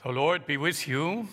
The Lord be with you.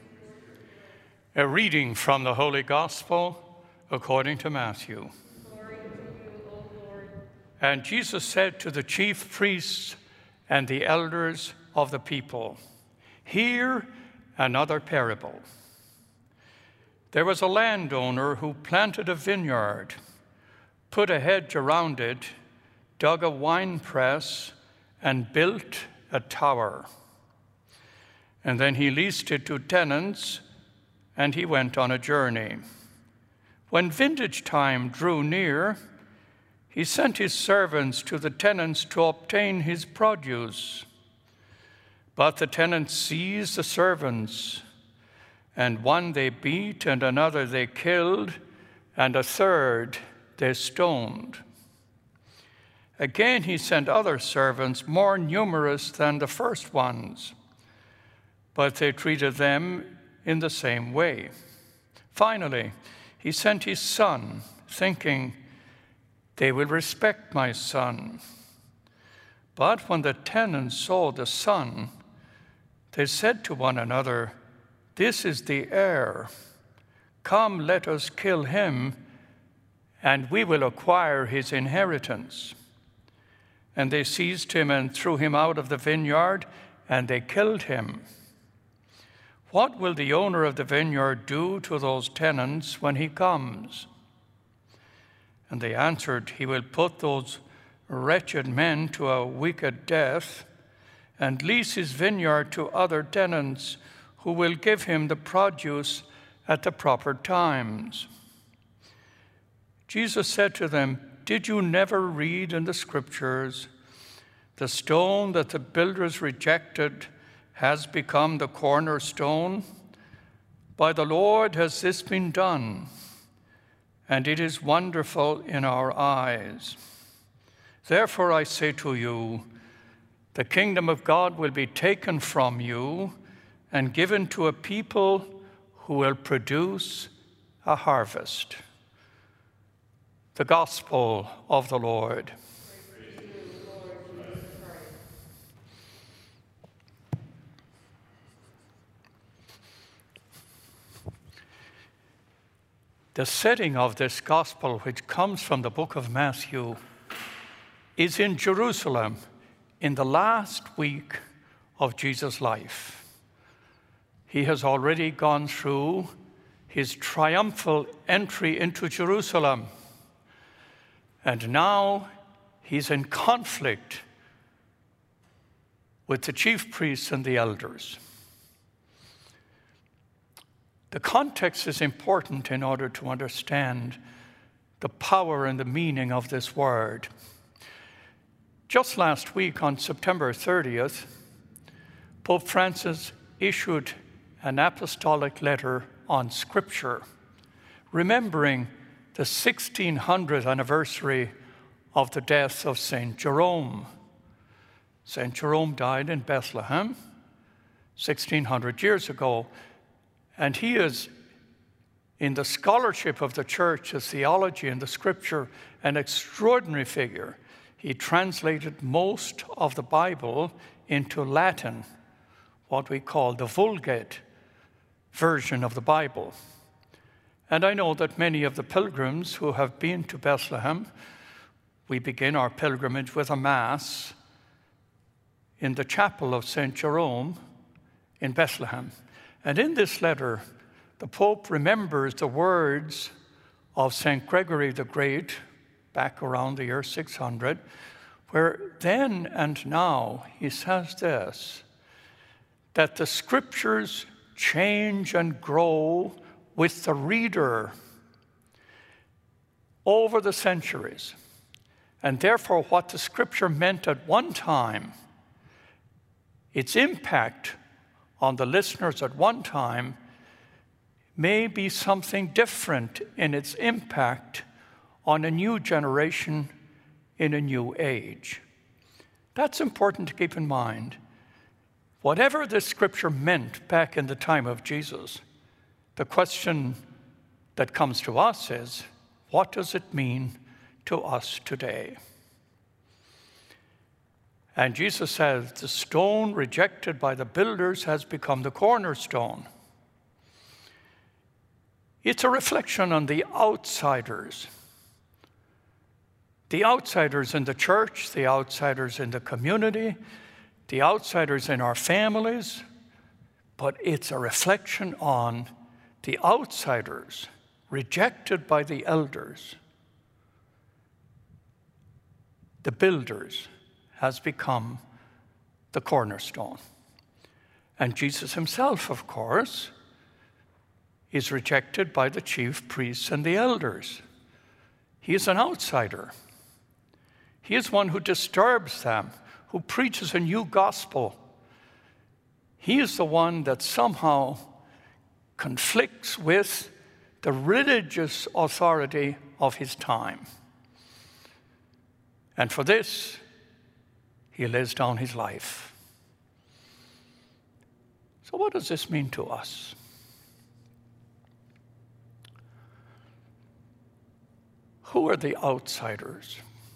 A reading from the Holy Gospel according to Matthew. Glory to you, O Lord. And Jesus said to the chief priests and the elders of the people, "Hear another parable. There was a landowner who planted a vineyard, put a hedge around it, dug a winepress, and built a tower. And then he leased it to tenants, and he went on a journey. When vintage time drew near, he sent his servants to the tenants to obtain his produce. But the tenants seized the servants, and one they beat, and another they killed, and a third they stoned. Again he sent other servants, more numerous than the first ones, but they treated them in the same way. Finally, he sent his son, thinking, 'They will respect my son.' But when the tenants saw the son, they said to one another, 'This is the heir. Come, let us kill him, and we will acquire his inheritance.' And they seized him and threw him out of the vineyard, and they killed him. What will the owner of the vineyard do to those tenants when he comes?" And they answered, "He will put those wretched men to a wicked death and lease his vineyard to other tenants who will give him the produce at the proper times." Jesus said to them, "Did you never read in the Scriptures, 'The stone that the builders rejected has become the cornerstone? By the Lord has this been done, and it is wonderful in our eyes. Therefore I say to you, the kingdom of God will be taken from you and given to a people who will produce a harvest." The Gospel of the Lord. The setting of this gospel, which comes from the book of Matthew, is in Jerusalem in the last week of Jesus' life. He has already gone through his triumphal entry into Jerusalem, and now he's in conflict with the chief priests and the elders. The context is important in order to understand the power and the meaning of this word. Just last week, on September 30th, Pope Francis issued an apostolic letter on Scripture, remembering the 1600th anniversary of the death of St. Jerome. St. Jerome died in Bethlehem 1600 years ago. And he is, in the scholarship of the church, the theology and the Scripture, an extraordinary figure. He translated most of the Bible into Latin, what we call the Vulgate version of the Bible. And I know that many of the pilgrims who have been to Bethlehem, we begin our pilgrimage with a Mass in the chapel of St. Jerome in Bethlehem. And in this letter, the Pope remembers the words of St. Gregory the Great, back around the year 600, where then and now he says this, that the Scriptures change and grow with the reader over the centuries. And therefore, what the Scripture meant at one time, its impact on the listeners at one time may be something different in its impact on a new generation in a new age. That's important to keep in mind. Whatever the Scripture meant back in the time of Jesus, the question that comes to us is, what does it mean to us today? And Jesus says, the stone rejected by the builders has become the cornerstone. It's a reflection on the outsiders. The outsiders in the church, the outsiders in the community, the outsiders in our families, but it's a reflection on the outsiders rejected by the elders. The builders has become the cornerstone. And Jesus himself, of course, is rejected by the chief priests and the elders. He is an outsider. He is one who disturbs them, who preaches a new gospel. He is the one that somehow conflicts with the religious authority of his time. And for this, he lays down his life. So what does this mean to us? Who are the outsiders?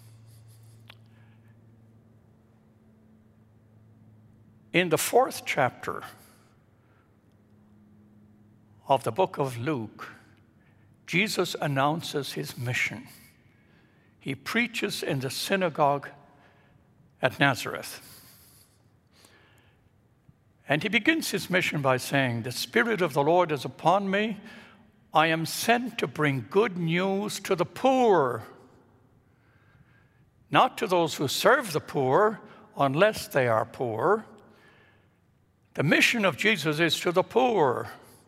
In the 4th chapter of the book of Luke, Jesus announces his mission. He preaches in the synagogue at Nazareth. And he begins his mission by saying, "The Spirit of the Lord is upon me. I am sent to bring good news to the poor, not to those who serve the poor, unless they are poor." The mission of Jesus is to the poor.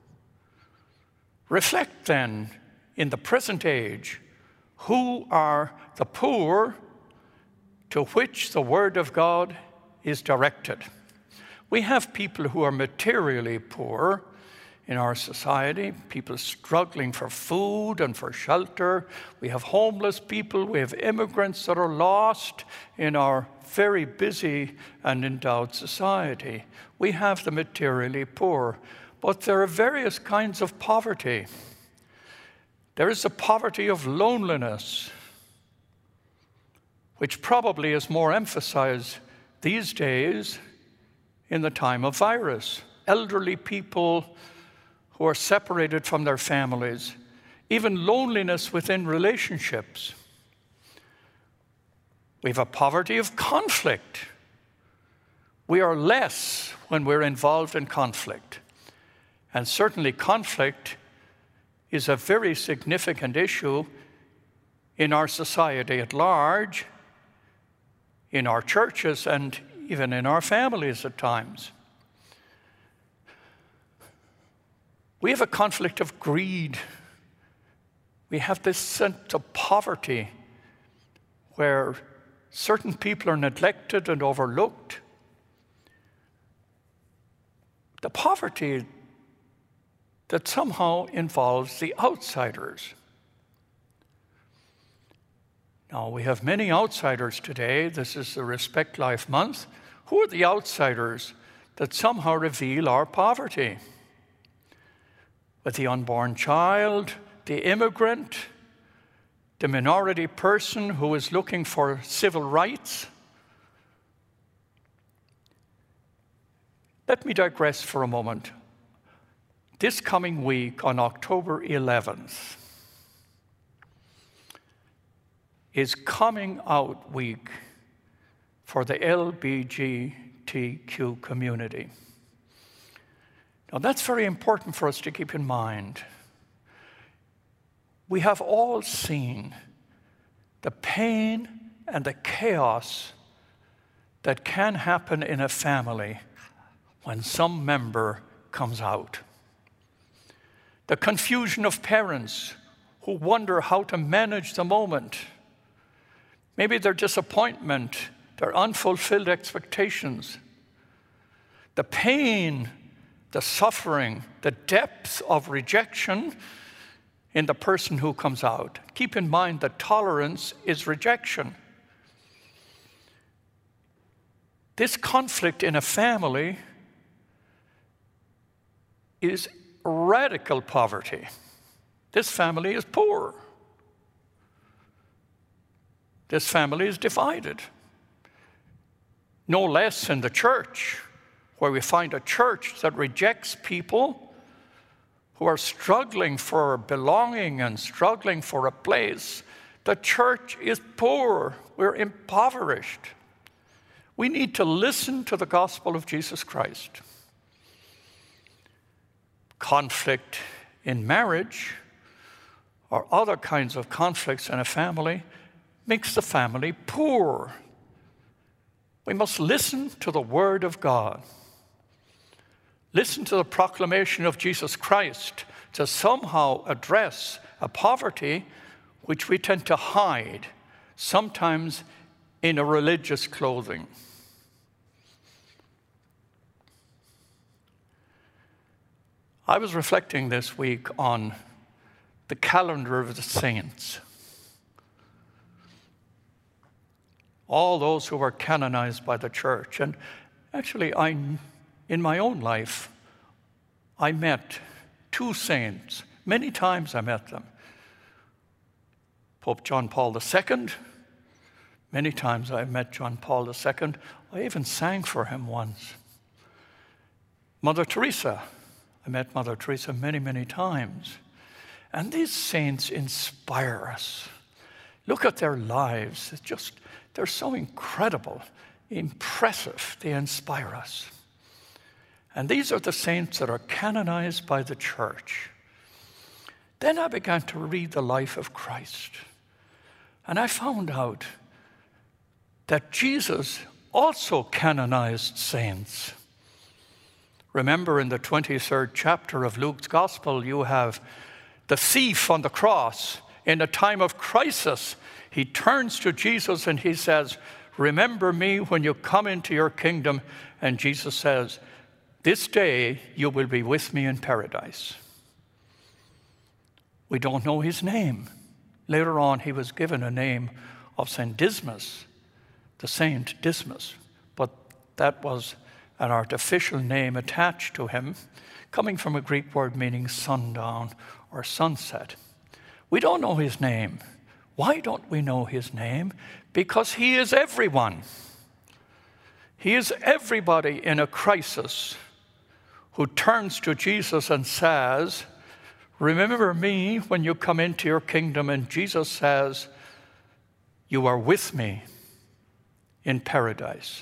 Reflect then, in the present age, who are the poor to which the Word of God is directed. We have people who are materially poor in our society, people struggling for food and for shelter. We have homeless people, we have immigrants that are lost in our very busy and endowed society. We have the materially poor, but there are various kinds of poverty. There is the poverty of loneliness, which probably is more emphasized these days in the time of virus. Elderly people who are separated from their families, even loneliness within relationships. We have a poverty of conflict. We are less when we're involved in conflict. And certainly conflict is a very significant issue in our society at large, in our churches, and even in our families at times. We have a conflict of greed. We have this sense of poverty where certain people are neglected and overlooked. The poverty that somehow involves the outsiders. Now, we have many outsiders today. This is the Respect Life Month. Who are the outsiders that somehow reveal our poverty? With the unborn child, the immigrant, the minority person who is looking for civil rights. Let me digress for a moment. This coming week, on October 11th, is Coming Out Week for the LGBTQ community. Now, that's very important for us to keep in mind. We have all seen the pain and the chaos that can happen in a family when some member comes out. The confusion of parents who wonder how to manage the moment. Maybe their disappointment, their unfulfilled expectations. The pain, the suffering, the depth of rejection in the person who comes out. Keep in mind that tolerance is rejection. This conflict in a family is radical poverty. This family is poor. This family is divided. No less in the church, where we find a church that rejects people who are struggling for belonging and struggling for a place. The church is poor. We're impoverished. We need to listen to the gospel of Jesus Christ. Conflict in marriage or other kinds of conflicts in a family makes the family poor. We must listen to the word of God. Listen to the proclamation of Jesus Christ to somehow address a poverty which we tend to hide, sometimes in a religious clothing. I was reflecting this week on the calendar of the saints. All those who were canonized by the church. And actually, in my own life, I met two saints. Many times I met them. Pope John Paul II. Many times I met John Paul II. I even sang for him once. Mother Teresa. I met Mother Teresa many, many times. And these saints inspire us. Look at their lives. They're so incredible, impressive. They inspire us. And these are the saints that are canonized by the church. Then I began to read the life of Christ. And I found out that Jesus also canonized saints. Remember, in the 23rd chapter of Luke's Gospel, you have the thief on the cross. In a time of crisis, he turns to Jesus and he says, "Remember me when you come into your kingdom." And Jesus says, "This day you will be with me in paradise." We don't know his name. Later on, he was given a name of Saint Dismas, the Saint Dismas, but that was an artificial name attached to him, coming from a Greek word meaning sundown or sunset. We don't know his name. Why don't we know his name? Because he is everyone. He is everybody in a crisis who turns to Jesus and says, "Remember me when you come into your kingdom." And Jesus says, "You are with me in paradise."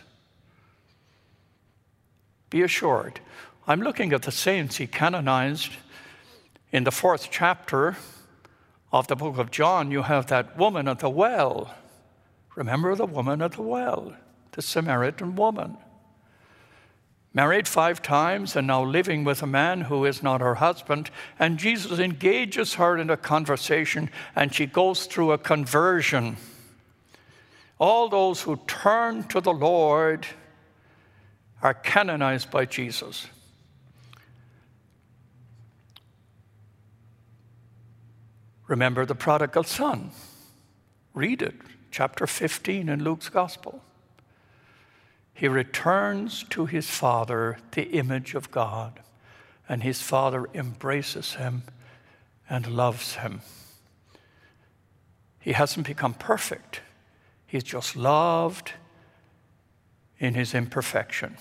Be assured. I'm looking at the saints he canonized. In the 4th chapter of the book of John, you have that woman at the well. Remember the woman at the well, the Samaritan woman. Married 5 times and now living with a man who is not her husband. And Jesus engages her in a conversation and she goes through a conversion. All those who turn to the Lord are canonized by Jesus. Remember the prodigal son. Read it, chapter 15 in Luke's Gospel. He returns to his father, the image of God, and his father embraces him and loves him. He hasn't become perfect. He's just loved in his imperfection.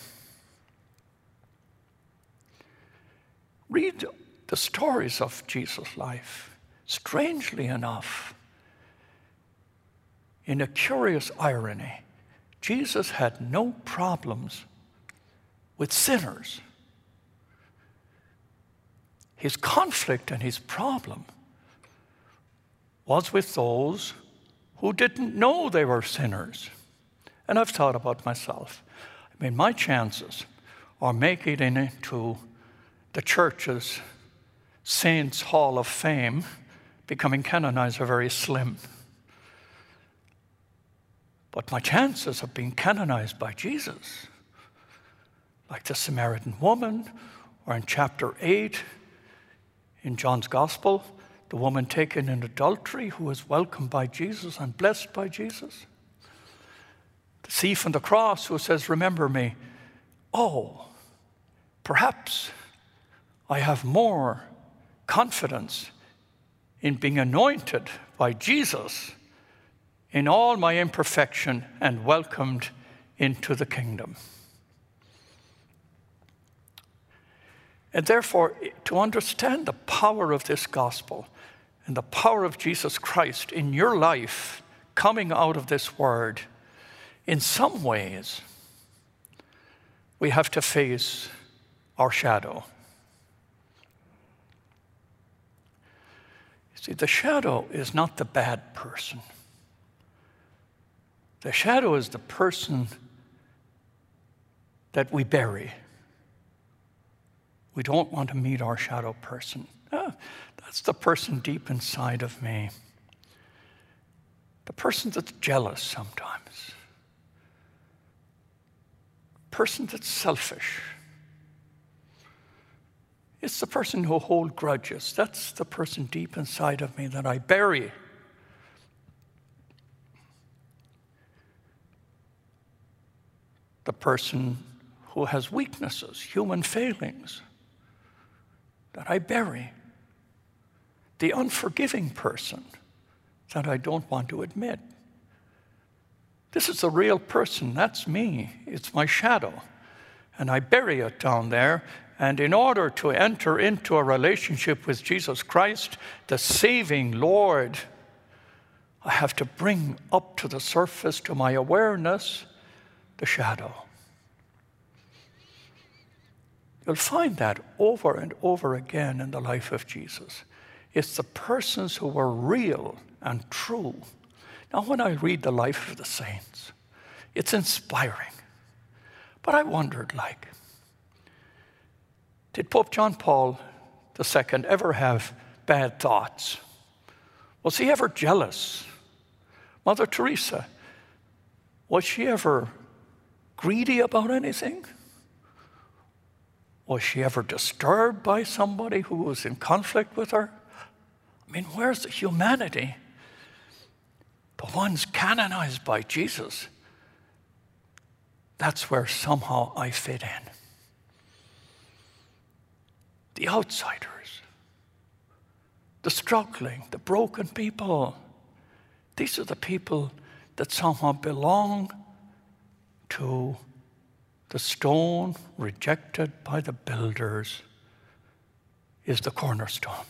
Read the stories of Jesus' life. Strangely enough, in a curious irony, Jesus had no problems with sinners. His conflict and his problem was with those who didn't know they were sinners. And I've thought about myself. I mean, my chances of making it into the church's Saints' Hall of Fame, becoming canonized, are very slim. But my chances of being canonized by Jesus, like the Samaritan woman, or in chapter 8 in John's Gospel, the woman taken in adultery who is welcomed by Jesus and blessed by Jesus. The thief on the cross who says, "Remember me." Oh, perhaps I have more confidence in being anointed by Jesus in all my imperfection and welcomed into the kingdom. And therefore, to understand the power of this gospel and the power of Jesus Christ in your life coming out of this word, in some ways, we have to face our shadow. You see, the shadow is not the bad person. The shadow is the person that we bury. We don't want to meet our shadow person. That's the person deep inside of me. The person that's jealous sometimes. The person that's selfish. It's the person who holds grudges. That's the person deep inside of me that I bury. The person who has weaknesses, human failings, that I bury. The unforgiving person that I don't want to admit. This is the real person. That's me. It's my shadow. And I bury it down there. And in order to enter into a relationship with Jesus Christ, the saving Lord, I have to bring up to the surface, to my awareness, the shadow. You'll find that over and over again in the life of Jesus. It's the persons who were real and true. Now, when I read the life of the saints, it's inspiring. But I wondered, did Pope John Paul II ever have bad thoughts? Was he ever jealous? Mother Teresa, was she ever greedy about anything? Was she ever disturbed by somebody who was in conflict with her? I mean, where's the humanity? The ones canonized by Jesus, that's where somehow I fit in. The outsiders, the struggling, the broken people, these are the people that somehow belong to the stone rejected by the builders is the cornerstone.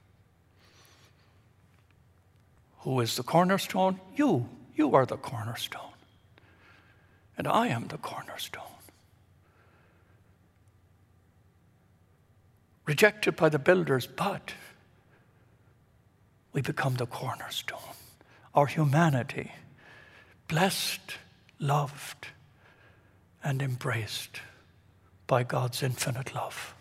Who is the cornerstone? You. You are the cornerstone. And I am the cornerstone. Rejected by the builders, but we become the cornerstone. Our humanity, blessed, loved, and embraced by God's infinite love.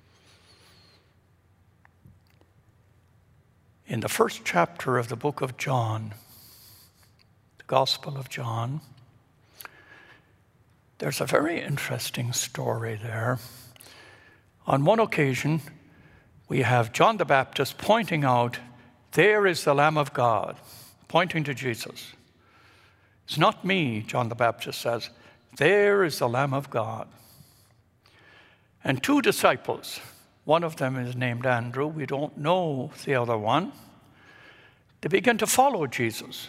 In the first chapter of the book of John, the Gospel of John, there's a very interesting story there. On one occasion, we have John the Baptist pointing out, there is the Lamb of God, pointing to Jesus. It's not me, John the Baptist says. There is the Lamb of God. And two disciples, one of them is named Andrew, we don't know the other one, they begin to follow Jesus.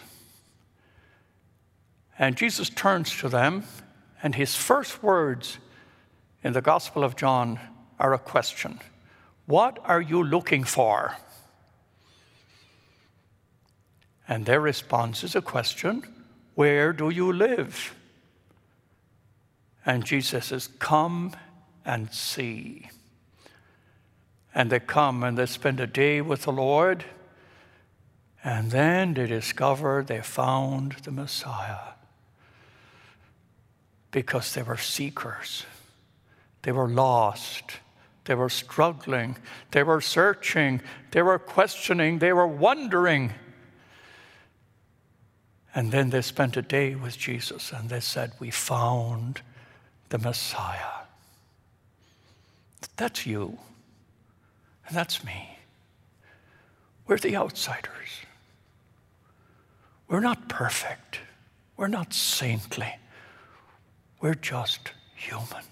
And Jesus turns to them, and his first words in the Gospel of John are a question. What are you looking for? And their response is a question. Where do you live? And Jesus says, come and see. And they come and they spend a day with the Lord. And then they discover they found the Messiah. Because they were seekers. They were lost. They were struggling. They were searching. They were questioning. They were wondering. And then they spent a day with Jesus and they said, we found the Messiah. That's you. And that's me. We're the outsiders. We're not perfect. We're not saintly. We're just human.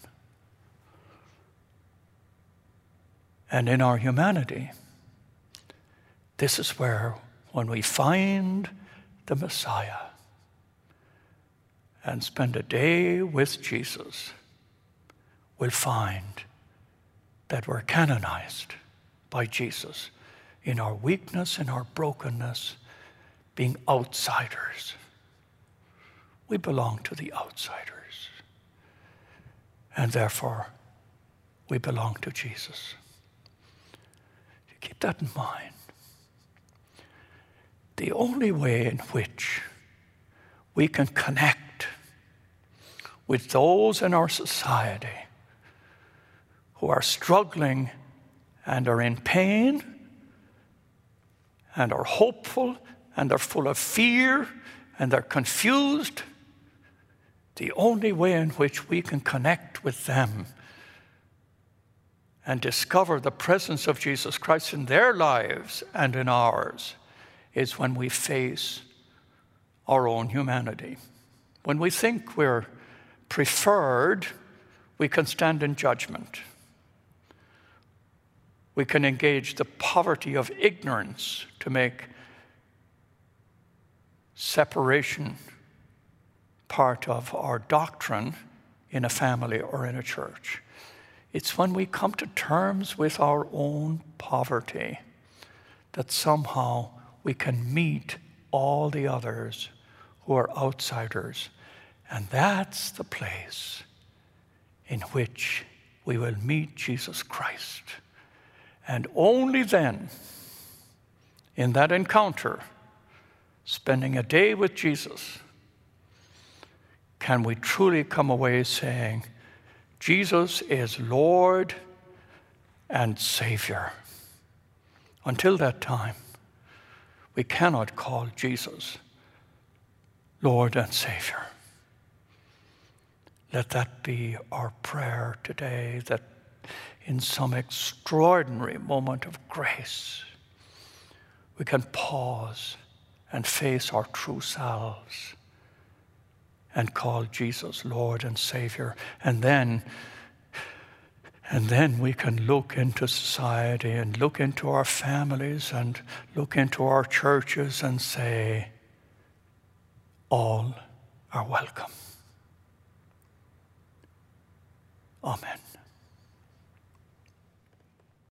And in our humanity, this is where, when we find the Messiah, and spend a day with Jesus will find that we're canonized by Jesus in our weakness, in our brokenness, being outsiders. We belong to the outsiders. And therefore, we belong to Jesus. Keep that in mind. The only way in which we can connect with those in our society who are struggling and are in pain and are hopeful and are full of fear and are confused, the only way in which we can connect with them and discover the presence of Jesus Christ in their lives and in ours is when we face our own humanity. When we think we're preferred, we can stand in judgment. We can engage the poverty of ignorance to make separation part of our doctrine in a family or in a church. It's when we come to terms with our own poverty that somehow we can meet all the others who are outsiders. And that's the place in which we will meet Jesus Christ. And only then, in that encounter, spending a day with Jesus, can we truly come away saying, Jesus is Lord and Savior. Until that time, we cannot call Jesus Lord and Savior. Let that be our prayer today, that in some extraordinary moment of grace, we can pause and face our true selves and call Jesus Lord and Savior. And then we can look into society and look into our families and look into our churches and say, all are welcome. Amen.